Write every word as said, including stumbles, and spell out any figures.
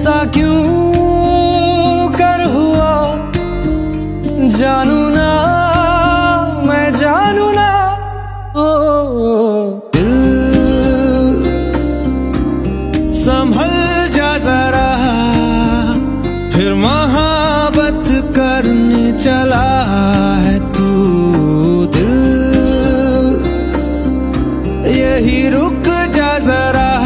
ऐसा क्यों कर हुआ, जानू ना मैं जानू ना। ओ दिल संभल जा जरा, फिर मोहब्बत करने चला है तू। दिल यही रुक जा जरा,